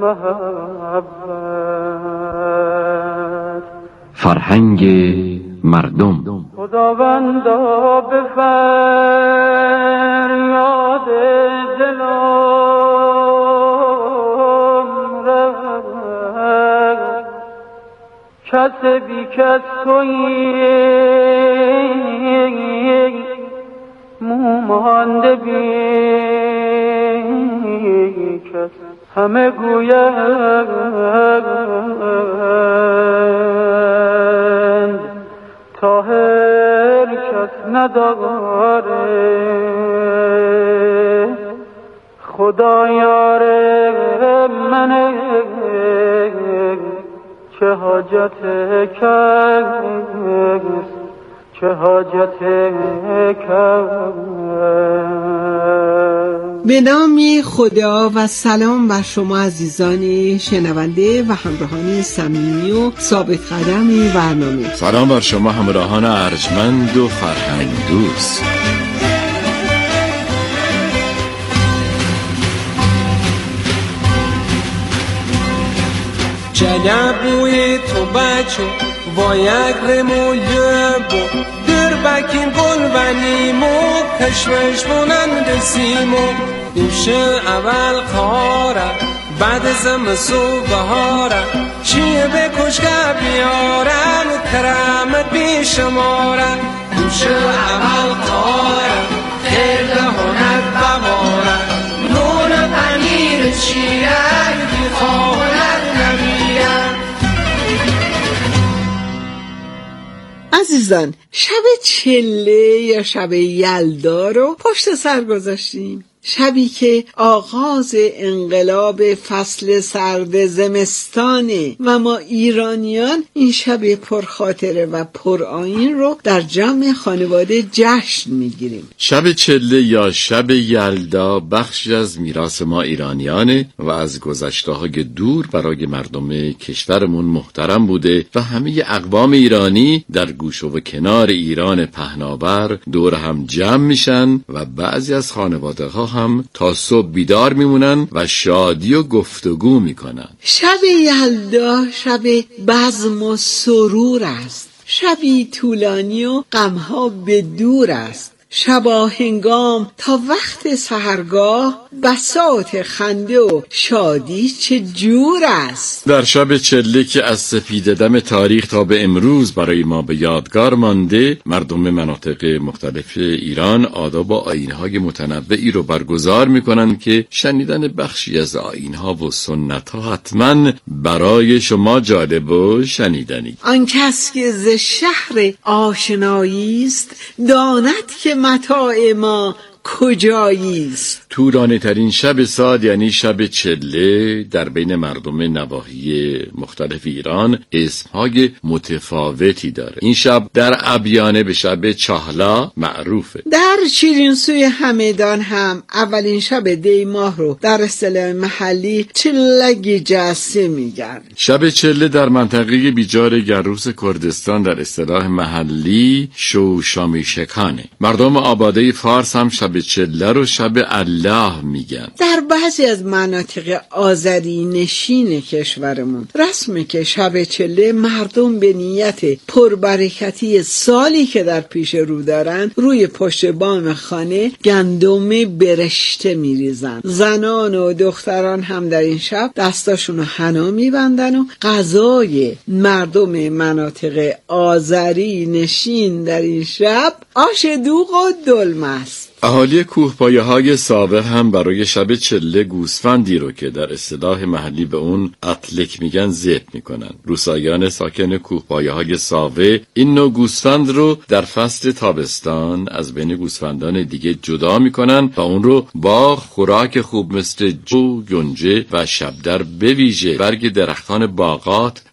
محبت. فرهنگ مردم. خداوندا به فریاد دلم رفت، کس بی کس تویی، مومانده بی کس، همه گویند طاهر کس نداره، خدا یار منه، چه حاجت کس، چه حاجت کس. به نام خدا و سلام بر شما عزیزان شنونده و همراهان صمیمی و ثابت قدم برنامه. سلام بر شما همراهان ارجمند و فرهنگ دوست. جلبوی تو بچو و یک رمویه بو در بکین گل و نیمو کشمش بونند سیمو دوشه اول خاره بعد زمسو بهاره چیه به کشگه بیارم کرامت بیشماره دوشه اول خاره خیر دهانت بباره نون پنیر چیه بی خواهنت نمیره. عزیزان، شب چله یا شب یلدا رو پشت سر گذاشتیم. شبی که آغاز انقلاب فصل سرد زمستانه و ما ایرانیان این شب پرخاطره و پرآیین رو در جمع خانواده جشن میگیریم. شب چله یا شب یلدا بخشی از میراث ما ایرانیانه و از گذشته‌های دور برای مردم کشورمون محترم بوده و همه اقوام ایرانی در گوشه و کنار ایران پهناور دور هم جمع میشن و بعضی از خانواده‌ها هم تا صبح بیدار میمونن و شادی و گفتگو میکنن. شب یلدا شب بزم و سرور است، شبی طولانی و غمها به دور است. شبا هنگام تا وقت سحرگاه بساط خنده و شادی چه جور است. در شب چله که از سپیددم تاریخ تا به امروز برای ما به یادگار مانده، مردم مناطق مختلف ایران آداب و آیین‌های متنوعی رو برگزار می‌کنند که شنیدن بخشی از آیین‌ها و سنت‌ها حتما برای شما جالب و شنیدنی. آن کس که ز شهر آشنایی است داند که متاع ما کجاییست. طولانی ترین شب سال یعنی شب چله در بین مردم نواحی مختلف ایران اسمهای متفاوتی داره. این شب در ابیانه به شب چهلا معروفه. در شیرینسوی همدان هم اولین شب دی ماه رو در اصطلاح محلی چلگ جسه میگن. شب چله در منطقه بیجار گروس کردستان در اصطلاح محلی شوشامی شکانه. مردم آباده فارس هم شب چله رو شب الله میگن. در بعضی از مناطق آذری نشین کشورمون رسمه که شب چله مردم به نیت پربرکتی سالی که در پیش رو دارن روی پشت بام خانه گندم برشته میریزن. زنان و دختران هم در این شب دستاشونو حنا میبندن و غذای مردم مناطق آذری نشین در این شب آش دوغ و دلمه است. اهالی کوهپایه‌های ساوه هم برای شب چله گوسفندی رو که در اصطلاح محلی به اون اطلک میگن ذبح میکنن. روساییان ساکن کوهپایه‌های ساوه این نوع گوسفند رو در فصل تابستان از بین گوسفندان دیگه جدا میکنن و اون رو با خوراک خوب مثل جو، گنجه و شبدر به ویژه برگ درختان باغات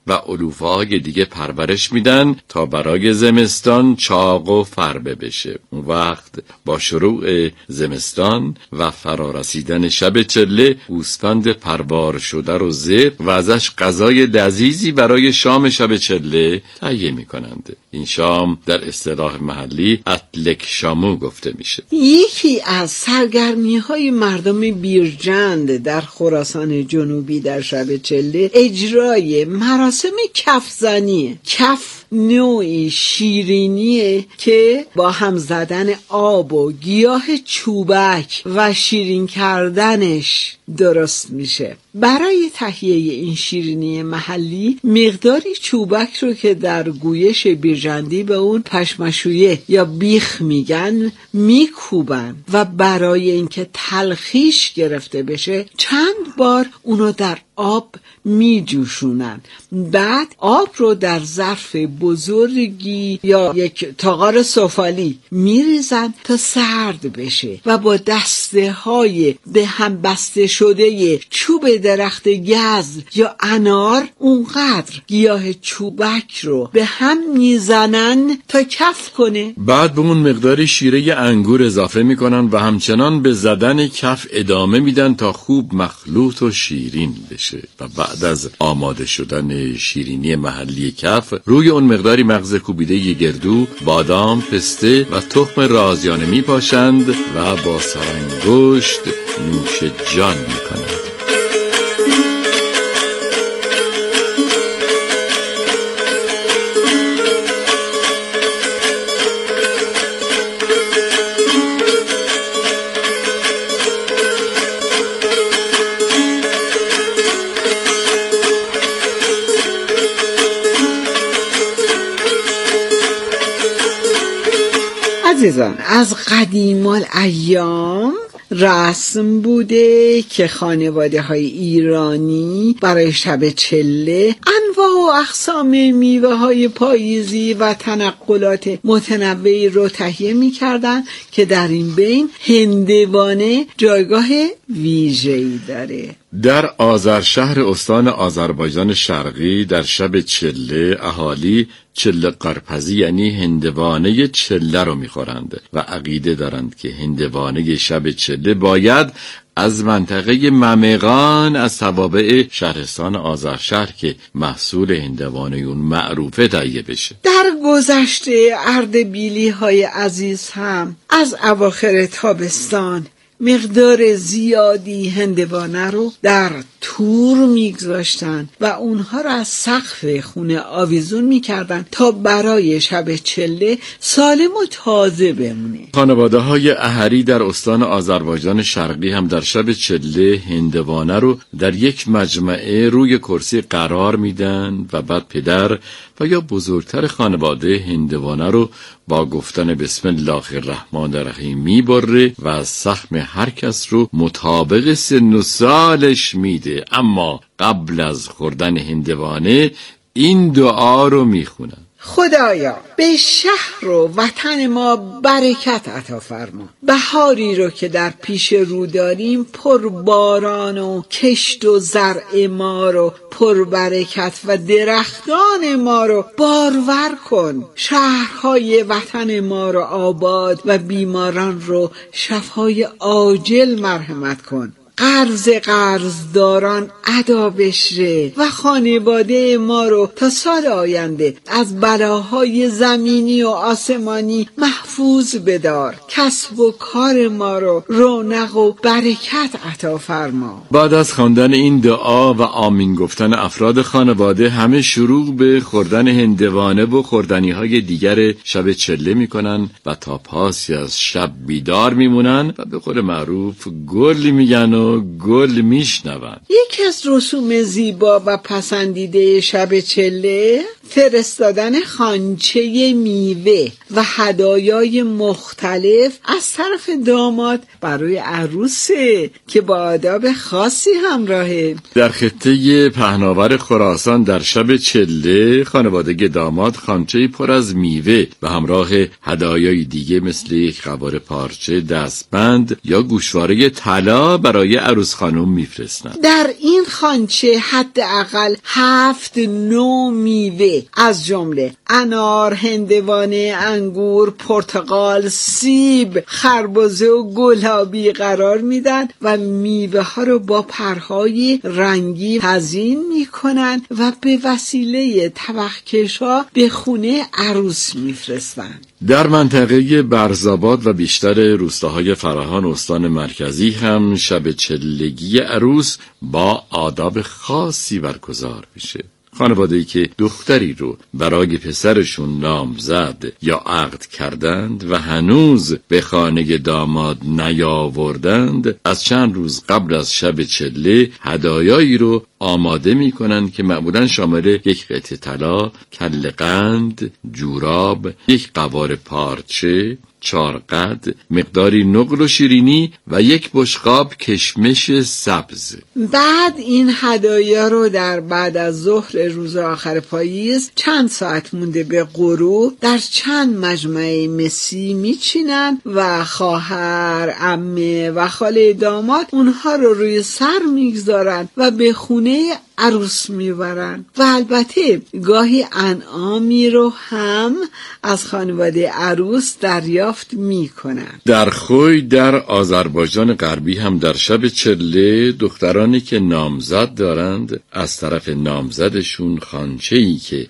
و علوفه‌های دیگه پرورش میدن تا برای زمستان چاق و فربه بشه. اون وقت با شروع زمستان و فرارسیدن شب چله گوسفند پروار شده رو ذبح و ازش غذای لذیذی برای شام شب چله تهیه میکنند. این شام در اصطلاح محلی اتلک شامو گفته میشه. یکی از سرگرمی‌های مردم بیرجند در خراسان جنوبی در شب چله اجرای مراسم کفزنیه. کف نوعی شیرینیه که با هم زدن آب و گیاه چوبک و شیرین کردنش درست میشه. برای تهیه این شیرینی محلی مقداری چوبک رو که در گویش بیرجندی به اون پشمشویه یا بیخ میگن میکوبن و برای اینکه تلخیش گرفته بشه چند بار اونو در آب میجوشونن. بعد آب رو در ظرف بزرگی یا یک تاغار سفالی میریزن تا سرد بشه و با دسته های به هم بسته شده چوب درخت گز یا انار اونقدر گیاه چوبک رو به هم میزنن تا کف کنه. بعد به اون مقداری شیره انگور اضافه میکنن و همچنان به زدن کف ادامه میدن تا خوب مخلوط و شیرین بشه و بعد از آماده شدن شیرینی محلی کف روی اون مقداری مغز کوبیده گردو، بادام، پسته و تخم رازیانه میپاشند و با سرانگشت نوش جان میکنند. عزیزان، از قدیم الایام رسم بوده که خانواده های ایرانی برای شب چله انواع و اقسام میوه های پاییزی و تنقلات متنوعی رو تهیه می کردن که در این بین هندوانه جایگاه ویژه‌ای داره. در آذرشهر استان آذربایجان شرقی در شب چله اهالی چله قرپزی یعنی هندوانه چله رو میخورند و عقیده دارند که هندوانه شب چله باید از منطقه ممقان از توابع شهرستان آذرشهر که محصول هندوانه اون معروفه تهیه بشه. در گذشته اردبیلی های عزیز هم از اواخر تابستان مقدار زیادی هندوانه رو در تور میگذاشتن و اونها رو از سقف خونه آویزون میکردن تا برای شب چله سالم و تازه بمونه. خانواده های احری در استان آذربایجان شرقی هم در شب چله هندوانه رو در یک مجمعه روی کرسی قرار میدن و بعد پدر و یا بزرگتر خانواده هندوانه رو با گفتن بسم الله الرحمن الرحیم میبره و از سهم هر کس رو مطابق سن و سالش میده. اما قبل از خوردن هندوانه این دعا رو میخونن: خدایا به شهر و وطن ما برکت عطا فرما. بهاری رو که در پیش رو داریم پر باران و کشت و زرع ما رو پر برکت و درختان ما رو بارور کن. شهرهای وطن ما رو آباد و بیماران رو شفای عاجل مرحمت کن. قرضداران ادا بشره و خانواده ما رو تا سال آینده از بلاهای زمینی و آسمانی محفوظ بدار. کسب و کار ما رو رونق و برکت عطا فرما. بعد از خواندن این دعا و آمین گفتن افراد خانواده همه شروع به خوردن هندوانه و خوردنی های دیگر شب چله میکنن و تا پاسی از شب بیدار میمونن و به قول معروف گل میگن و گل میشنون. یکی از رسوم زیبا و پسندیده شب چله فرستادن خوانچه میوه و هدایای مختلف از طرف داماد برای عروسه که با آداب خاصی همراهه. در خطه پهناور خراسان در شب چله خانواده داماد خوانچه‌ای پر از میوه و همراه هدایای دیگه مثل یک قواره پارچه، دستبند یا گوشواره طلا برای عروس خانم میفرستند. در این خوانچه حداقل 7 نوع میوه از جمله انار، هندوانه، انگور، پرتقال، سیب، خربزه و گلابی قرار میدن و میوه ها رو با پرهای رنگی تزیین میکنن و به وسیله طبق‌کش ها به خونه عروس میفرستن. در منطقه برزاباد و بیشتر روستاهای فراهان استان مرکزی هم شب چلگی عروس با آداب خاصی برگزار میشه. خانواده‌ای که دختری رو برای پسرشون نامزد یا عقد کردند و هنوز به خانه داماد نیاوردند، از چند روز قبل از شب چله هدایایی رو آماده میکنن که معمولاً شامل یک قطعه طلا، کله قند، جوراب، یک قوار پارچه، 4 قد، مقداری نقل و شیرینی و یک بشقاب کشمش سبز. بعد این هدایا رو در بعد از ظهر روز آخر پاییز چند ساعت مونده به غروب در چند مجمع مسی میچینن و خواهر، عمه و خاله داماد اونها رو روی سر میگذارن و به خونه عروس میبرن و البته گاهی انعامی رو هم از خانواده عروس دریافت میکنن. در خوی در آذربایجان غربی هم در شب چله دخترانی که نامزد دارند از طرف نامزدشون خوانچه‌ای که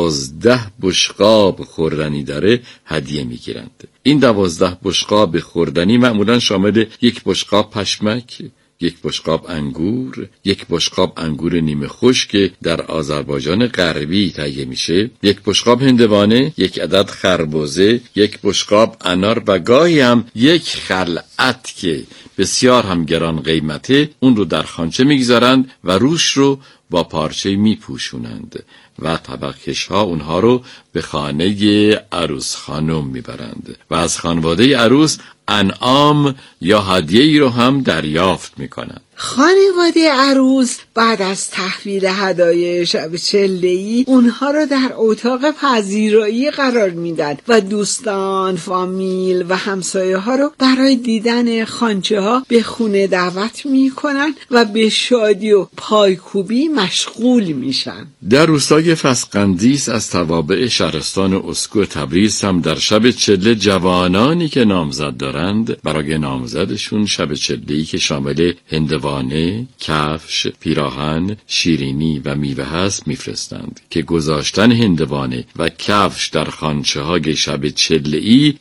12 بشقاب خوردنی داره هدیه میگیرند. این 12 بشقاب خوردنی معمولا شامل یک بشقاب پشمک، یک بشقاب انگور، یک بشقاب انگور نیمه خشک که در آذربایجان غربی تهیه میشه، یک بشقاب هندوانه، یک عدد خربزه، یک بشقاب انار و گاهی هم یک خلعت که بسیار هم گران قیمته اون رو در خوانچه میگذارند و روش رو با پارچه میپوشونند و طبق‌کش ها اونها رو به خانه عروس خانم میبرند و از خانواده عروس انعام یا هدیه‌ای رو هم دریافت میکنند. خانواده عروس بعد از تحویل هدایای شب چله‌ای اونها رو در اتاق پذیرایی قرار میدن و دوستان، فامیل و همسایه ها رو برای دیدن خوانچه ها به خونه دعوت میکنن و به شادی و پایکوبی مشغول میشن. در روستای فسقندیس از توابع شهرستان اسکو تبریز هم در شب چله جوانانی که نامزد دارند برای نامزدشون شب چله‌ای که شامل هندوانه، کفش، پیراهن، شیرینی و میوه هست میفرستند که گذاشتن هندوانه و کفش در خوانچه های شب چله‌ای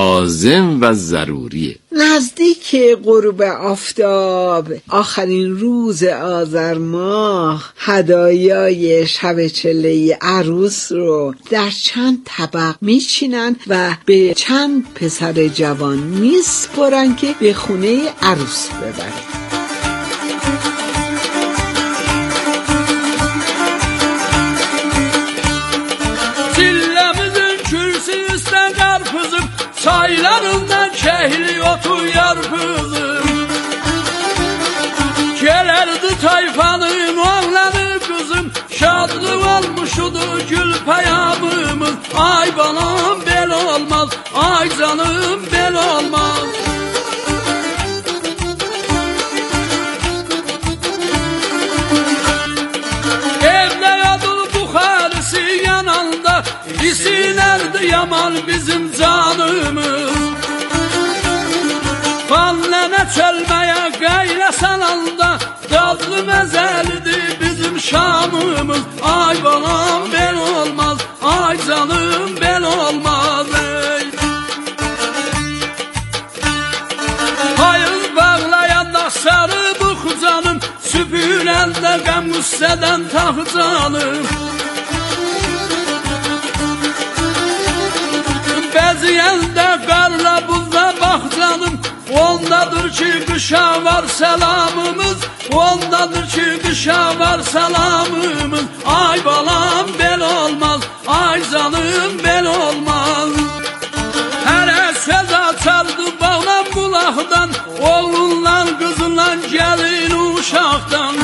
لازم و ضروریه. نزدیک غروب آفتاب آخرین روز آذر ماه هدایای شب چله‌ای عروس رو در چند طبق میچینن و به چند پسر جوان میسپرن که به خونه عروس ببرن. Çaylarından kehli otuyar kızım, gelerdi tayfanın oğlanı kızım, şadlık olmuşudu gül peyamımız. Ay balam bel olmaz, ay canım bel olmaz. Evde yadı buharisi yanında, İsinerdi yaman bizim canımız. Fallene çölmeye gayresan anda, dadlı mezeldi bizim şamımız. Ay balam bel olmaz, ay canım bel olmaz. Hayır bağlayan da sarı bu canım, süpürelde gam güsseden tak canım. Beziyende karla buzla bak canım, ondadır ki kışa var selamımız, ondadır ki kışa var selamımız. Ay balam bel olmaz, ay canım bel olmaz. Her söz açardı bağlam bulaktan, oğlunla kızınla gelin uşaktan.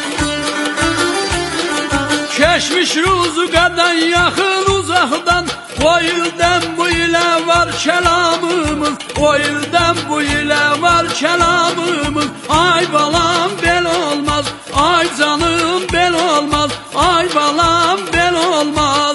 Keşmiş ruzuqadan yaxın uzaqdan, O ildən bu ilə var kəlamımız, o ildən bu ilə var kəlamımız. Ay balam bel olmaz, ay canım bel olmaz, ay balam bel olmaz.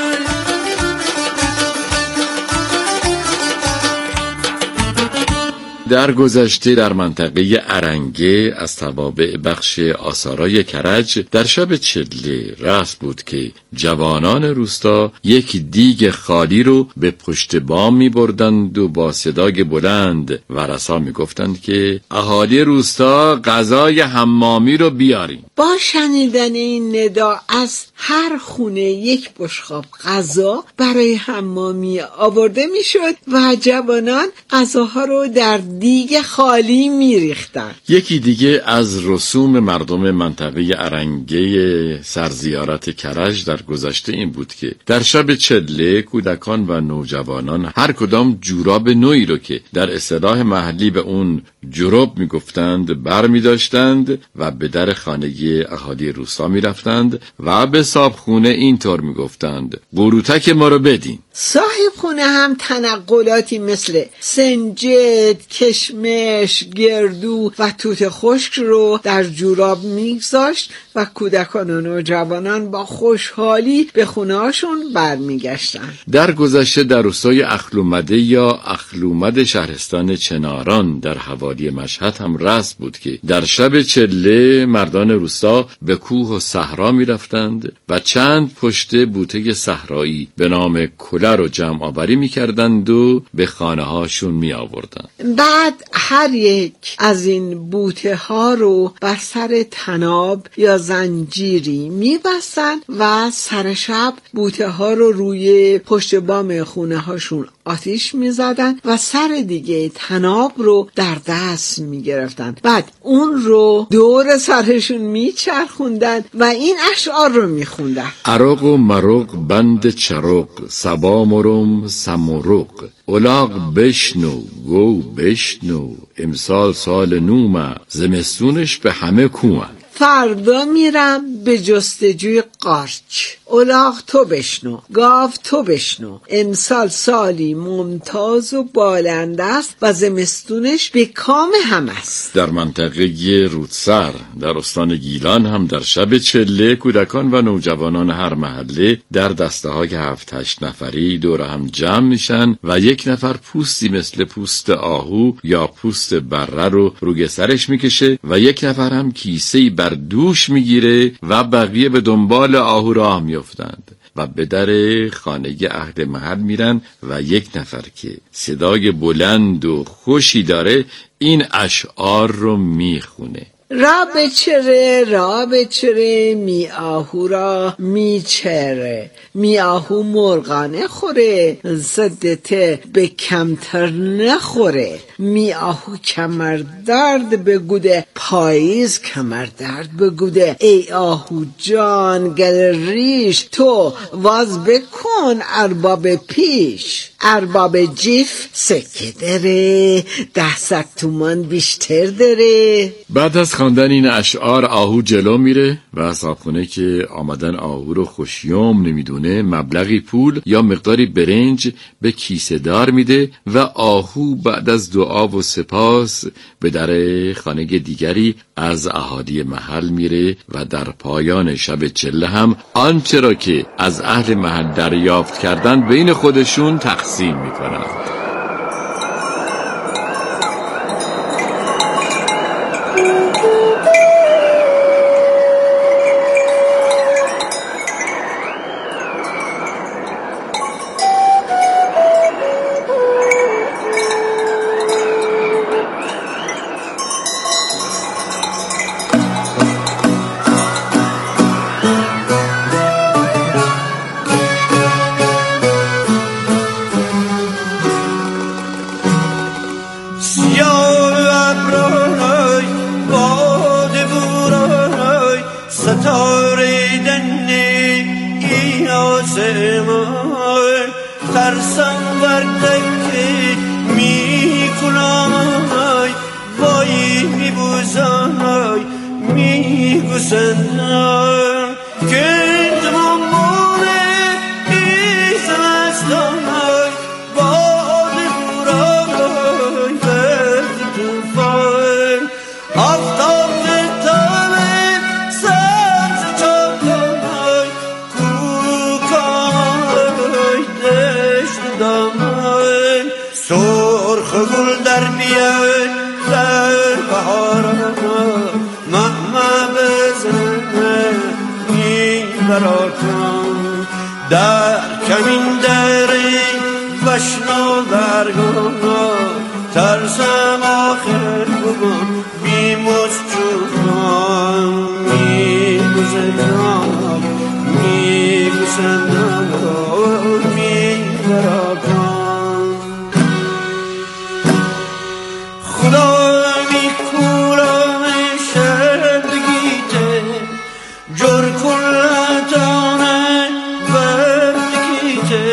در گذشته در منطقه ارنگه از توابع بخش آثارای کرج در شب چله رسم بود که جوانان روستا یک دیگ خالی رو به پشت بام می بردند و با صدای بلند و رسا می گفتند که اهالی روستا غذای حمامی رو بیارین. با شنیدن این ندا از هر خونه یک بشقاب غذا برای حمامی آورده می شد و جوانان غذاها رو در دیگه خالی میریختن. یکی دیگه از رسوم مردم منطقه ارنگه سرزیارت کرج در گذشته این بود که در شب چله کودکان و نوجوانان هر کدام جوراب نوعی رو که در اصطلاح محلی به اون جرب میگفتند بر میداشتند و به در خانه اهالی روستا میرفتند و به صاحبخونه اینطور میگفتند قروتک ما رو بدین. صاحب خونه هم تنقلاتی مثل سنجد، کشمش، گردو و توت خشک رو در جوراب میگذاشت و کودکان و نوجوانان با خوشحالی به خونه‌هاشون برمیگشتن. در گذشته در روستای اخلومده یا اخلومد شهرستان چناران در حوالی مشهد هم رسم بود که در شب چله مردان روستا به کوه و صحرا میرفتند و چند پشت بوته صحرایی به نام کله رو جمع آوری میکردند و به خانه هاشون می آوردند. بعد هر یک از این بوته ها رو بر سر تناب یا زنجیری میبستن و سر شب بوته ها رو روی پشت بام خونه هاشون آتیش میزدن و سر دیگه تناب رو در دست میگرفتن. بعد اون رو دور سرشون میچرخوندن و این اشعار رو میخوندن: عراق و مراق بند چراق سبا مرم سمرق الاغ بشنو گو بشنو امسال سال نومه زمستونش به همه کومه. فردا میرم به جستجوی قارچ، الاغ تو بشنو، گاو تو بشنو، امسال سالی ممتاز و بالنده است و زمستونش به کام هم است. در منطقه رودسر در استان گیلان هم در شب چله کودکان و نوجوانان هر محله در دسته های 7-8 نفری دور هم جمع میشن و یک نفر پوستی مثل پوست آهو یا پوست بره رو روی سرش میکشه و یک نفر هم کیسه‌ای بر دوش میگیره و بقیه به دنبال آهو راه میافتند و به در خانه اهل محل میرن و یک نفر که صدای بلند و خوشی داره این اشعار رو میخونه: را به چره می آهو را می چره، می آهو مرغانه خوره زدته به کمتر نخوره، می آهو کمر درد بگوده پاییز کمر درد بگوده، ای آهو جان گل ریش تو واز بکن ارباب پیش، ارباب جیف سکه داره 100 تومان بیشتر داره. بعد از خواندن این اشعار آهو جلو میره و صاحبخونه که آمدن آهو رو خوشیوم نمیدونه مبلغی پول یا مقداری برنج به کیسه دار میده و آهو بعد از دعا و سپاس به در خانه دیگری از اهالی محل میره و در پایان شب چله هم آنچه را که از اهل محل دریافت کردن بین خودشون تقسیم میکنن. ترسم وردکی میکنای وای میبوزای میگوسنای که ممونه ایزم است آفتاب تابه سبز چاکای کوکای دشت دامای سرخ گل در بیای در بهاران مهما بزنه این براکان در کمین دری وشنا برگان ترسم آخر بگم بیموز چونم میگوزنم میگوزنم میبراکان خدا میکورم شب بگیته جور کلتانه بگیته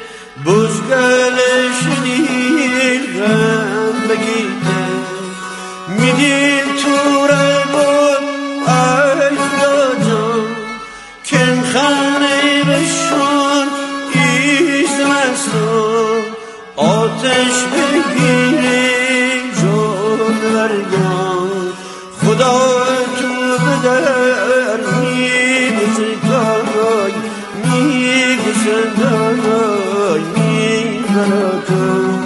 بزگلش نیرم بگیته میدید تو ربون ای خدا جان کن خانه بشون ایزمستان آتش بگیری جون برگان خدا تو بدر میبزگای میگزدای میبرکان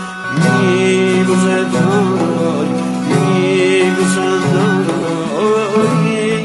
میگزدای میگزدای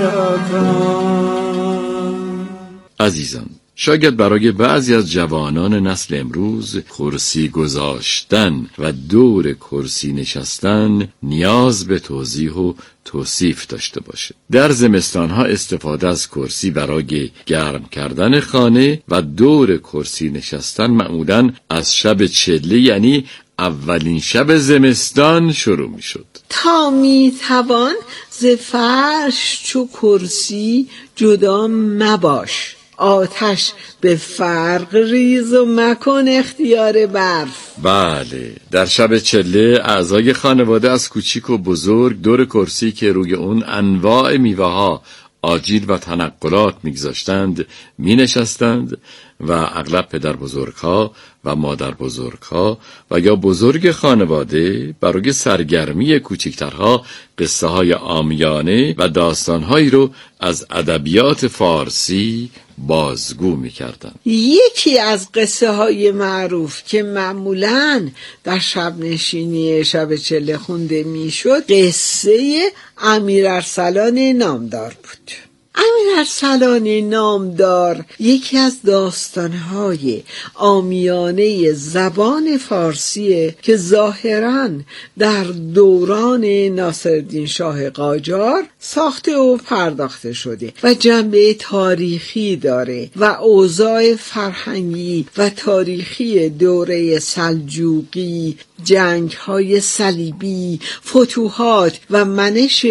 میبرکان. عزیزان، شاید برای بعضی از جوانان نسل امروز کرسی گذاشتن و دور کرسی نشستن نیاز به توضیح و توصیف داشته باشه. در زمستانها استفاده از کرسی برای گرم کردن خانه و دور کرسی نشستن معمولاً از شب چله، یعنی اولین شب زمستان شروع می شد. تا می توان ز فرش چو کرسی جدا مباش، آتش به فرق ریز و مکن اختیار برف. بله، در شب چله اعضای خانواده از کوچیک و بزرگ دور کرسی که روی اون انواع میوه ها، آجیل و تنقلات میگذاشتند می نشستند و اغلب پدر بزرگها و مادر بزرگها و یا بزرگ خانواده برای سرگرمی کوچکترها قصه های عامیانه و داستانهایی رو از ادبیات فارسی بازگو می‌کردند. یکی از قصه های معروف که معمولاً در شب نشینی شب چله خونده میشد قصه امیر ارسلان نامدار بود. امیر ارسلان نامدار یکی از داستانهای عامیانه زبان فارسیه که ظاهراً در دوران ناصرالدین شاه قاجار ساخته و پرداخته شده و جنبه تاریخی داره و اوضاع فرهنگی و تاریخی دوره سلجوقی، جنگ‌های صلیبی، فتوحات و منش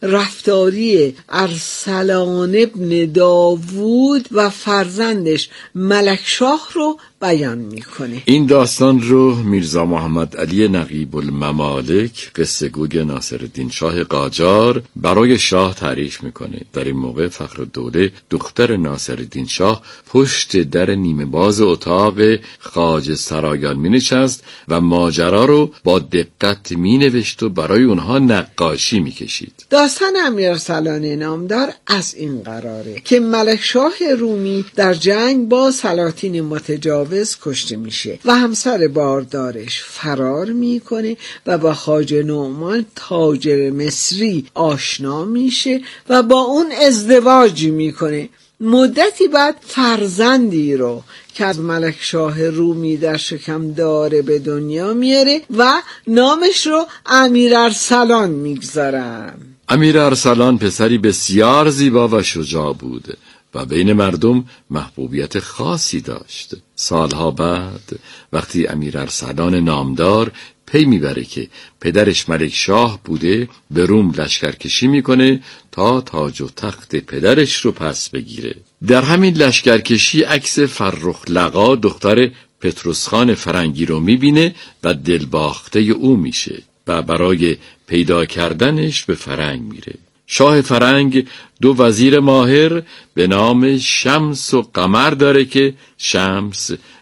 رفتاری ارسلان ابن داوود و فرزندش ملکشاه رو بیان میکنه. این داستان رو میرزا محمد علی نقیب الممالک قصه گوی ناصرالدین شاه قاجار برای شاه تعریف میکنه. در این موقع فخرالدوله دختر ناصرالدین شاه پشت در نیمه باز اتاق خواجه سرایان مینشست و ماجرا رو با دقت مینوشت و برای اونها نقاشی میکشید. داستان امیر ارسلان نامدار از این قراره که ملکشاه رومی در جنگ با سلاطین متجاوز کشته میشه و همسر باردارش فرار میکنه و با خواجه نعمان تاجر مصری آشنا میشه و با اون ازدواج میکنه. مدتی بعد فرزندی رو که از ملکشاه رومی در شکم داره به دنیا میاره و نامش رو امیر ارسلان میگذارن. امیر ارسلان پسری بسیار زیبا و شجاع بود و بین مردم محبوبیت خاصی داشت. سالها بعد وقتی امیر ارسلان نامدار پی میبره که پدرش ملک شاه بوده، به روم لشکرکشی میکنه تا تاج و تخت پدرش رو پس بگیره. در همین لشکرکشی عکس فرخ لقا دختر پطرس خان فرنگی رو میبینه و دلباخته او میشه و برای پیدا کردنش به فرنگ میره. شاه فرنگ دو وزیر ماهر به نام شمس و قمر داره که شمس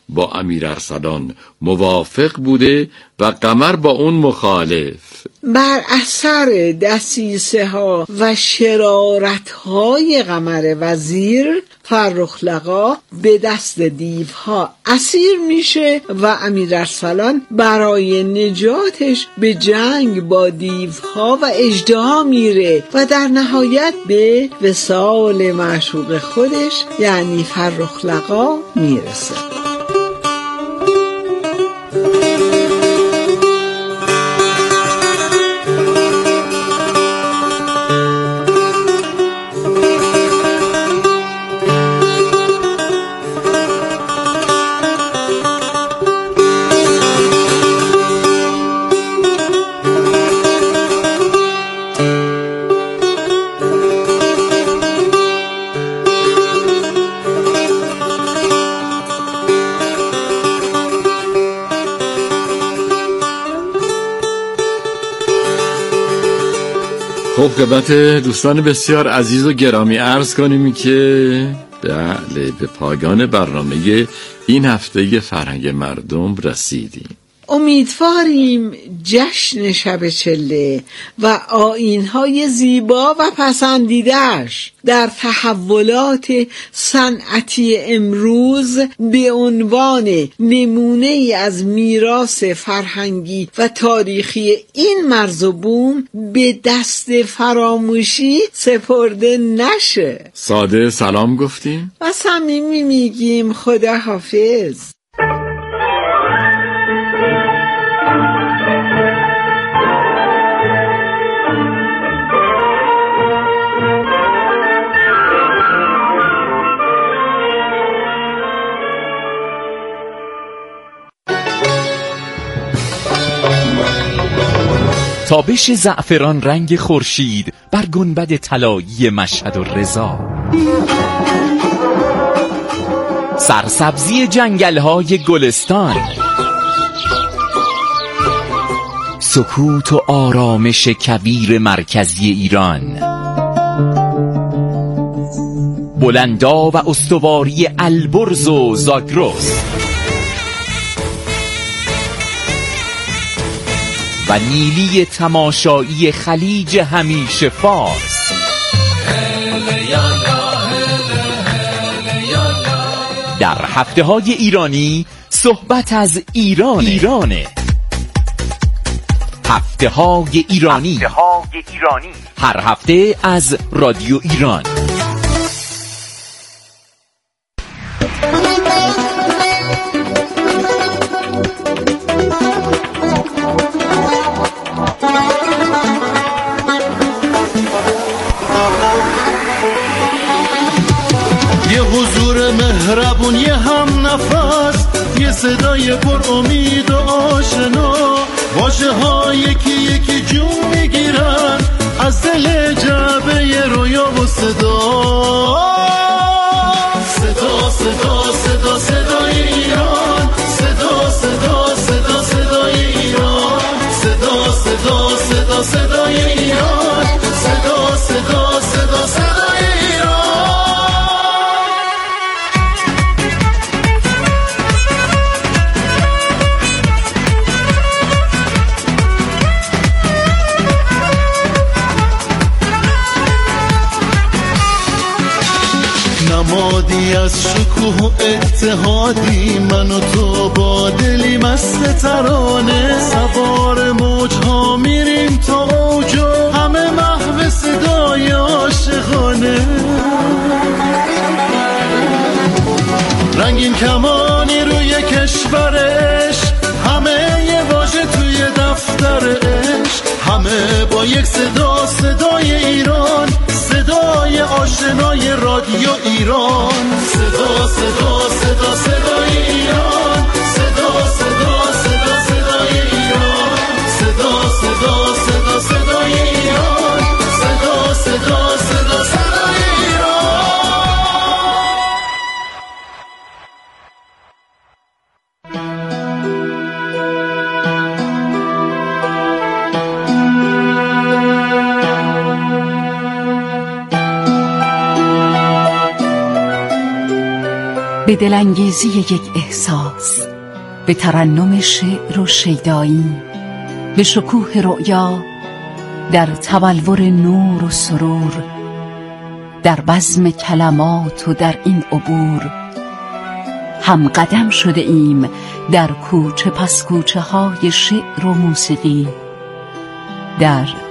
با امیر ارسلان موافق بوده و قمر با اون مخالف. بر اثر دسیسه ها و شرارت های قمر وزیر، فرخ لقا به دست دیوها اسیر میشه و امیر ارسلان برای نجاتش به جنگ با دیوها و اژدها میره و در نهایت به وصال معشوق خودش یعنی فرخ لقا میرسه. خب خدمت دوستان بسیار عزیز و گرامی عرض کنیم که بله به پایان برنامه این هفته فرهنگ مردم رسیدیم. امیدواریم جشن شب چله و آیین‌های زیبا و پسندیده‌اش در تحولات صنعتی امروز به عنوان نمونه‌ای از میراث فرهنگی و تاریخی این مرز و بوم به دست فراموشی سپرده نشه. ساده سلام گفتیم و صمیمی میگیم خدا حافظ. تابش زعفران رنگ خورشید بر گنبد طلایی مشهد و رضا، سرسبزی جنگل‌های گلستان، سکوت و آرامش کویر مرکزی ایران، بلندا و استواری البرز و زاگرس و نیلی تماشایی خلیج همیشه فارس. در هفته های ایرانی صحبت از ایرانه. هفته های ایرانی هر هفته از رادیو ایران. مهربون یه هم نفس، یه صدای پر امید و آشنا، واژه ها یکی یکی جون میگیرن از دل جعبه رویا و صدا. صدا صدا صدا صدای ایران، صدا صدا صدا صدای ایران، صدا صدا صدا صدای ایران، صدا صدا صدا صدای ایران. نمادی از شکوه و اتحادی، من و تو با دلی مست ترانه، سوار موجها میریم تا اوج و همه محو صدای عاشقانه. رنگین کمانی روی کشورش، همه یه واژه توی دفتر عشق، همه با یک صدا، صدای ایران، صدای آشنای رادیو ایران. صدا صدا صدا صدای ایران، صدا صدا صدا صدای ایران، صدا صدا صدا صدای ایران، صدا صدا صدا صدای ایران. به دلانگیزی یک احساس، به ترنم شعر و شیدایی، به شکوه رؤیا، در تبلور نور و سرور، در بزم کلمات و در این عبور هم قدم شده ایم در کوچه پس کوچه های شعر و موسیقی، در